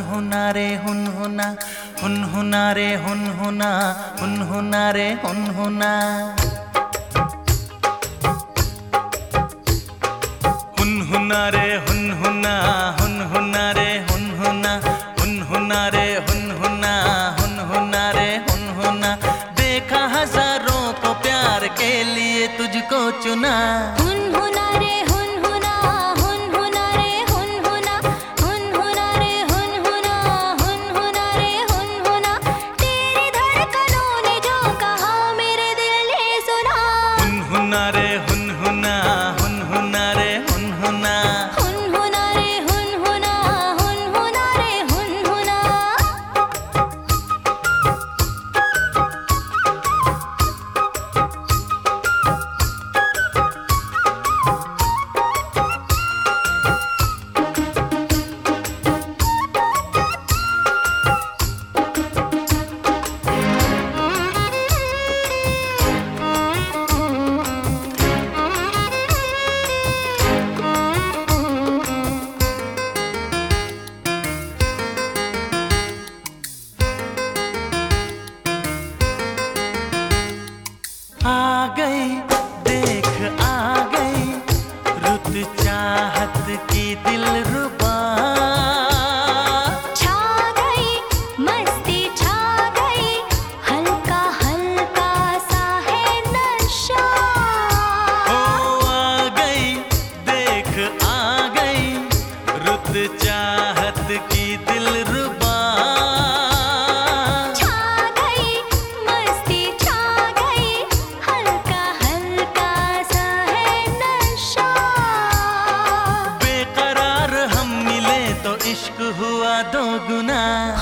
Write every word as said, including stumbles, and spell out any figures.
हुना रे हुन हुना, हुन हुना रे हुन हुना, हुन हुना रे हुन हुना। हुन हुना रे हुन हुना, हुन हुना रे हुन हुना, हुन हुना रे हुन हुना, हुन हुना रे हुन हुना। देखा हजारों को प्यार के लिए तुझको चुना। हुन हुना रे हुन हुना, हुन हुना रे हुन हुना, हुन हुना रे हुन हुना, हुन हुना रे हुन हुना। आ गई देख आ गई रुत चाहत की दिलरुबा। छा गई मस्ती छा गई, हल्का हल्का सा है नशा। ओ आ गई देख आ गई रुत चाहत की दिलरुबा। इश्क हुआ दो गुना।